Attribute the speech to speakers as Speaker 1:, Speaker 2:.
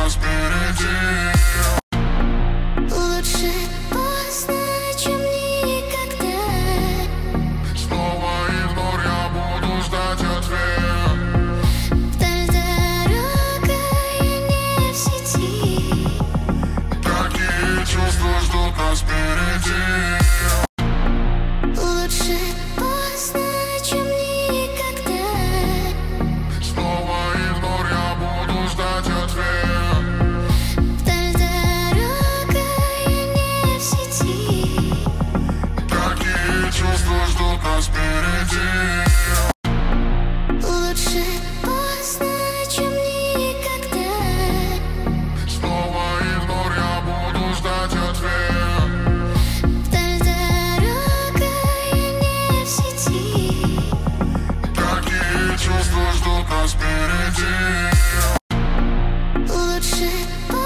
Speaker 1: нас впереди.
Speaker 2: Лучше поздно, чем никогда.
Speaker 1: Снова и вновь я буду ждать ответ.
Speaker 2: Вдаль дорога и не в сети.
Speaker 1: Какие чувства ждут нас впереди.
Speaker 2: Лучше поздно, чем никогда.
Speaker 1: Снова и вновь я буду ждать ответ.
Speaker 2: Вдаль дорога и не в сети.
Speaker 1: Какие чувства ждут нас впереди.
Speaker 2: Лучше поздно, чем никогда.
Speaker 1: Снова и вновь я буду ждать ответ.
Speaker 2: Вдаль дорога и не в сети.
Speaker 1: Какие чувства ждут нас впереди.
Speaker 2: Лучше